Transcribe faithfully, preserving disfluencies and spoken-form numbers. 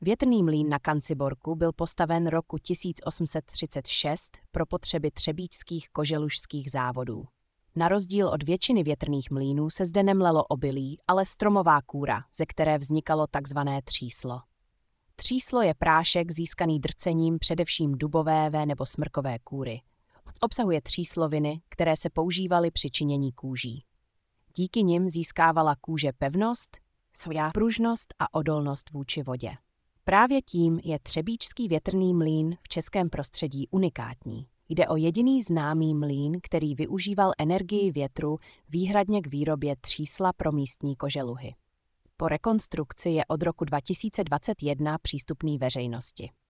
Větrný mlýn na Kanciborku byl postaven roku tisíc osm set třicet šest pro potřeby třebíčských koželužských závodů. Na rozdíl od většiny větrných mlýnů se zde nemlelo obilí, ale stromová kůra, ze které vznikalo takzvané tříslo. Tříslo je prášek získaný drcením především dubové nebo smrkové kůry. Obsahuje třísloviny, které se používaly při činění kůží. Díky nim získávala kůže pevnost, svojá pružnost a odolnost vůči vodě. Právě tím je třebíčský větrný mlýn v českém prostředí unikátní. Jde o jediný známý mlýn, který využíval energii větru výhradně k výrobě třísla pro místní koželuhy. Po rekonstrukci je od roku dva tisíce dvacet jedna přístupný veřejnosti.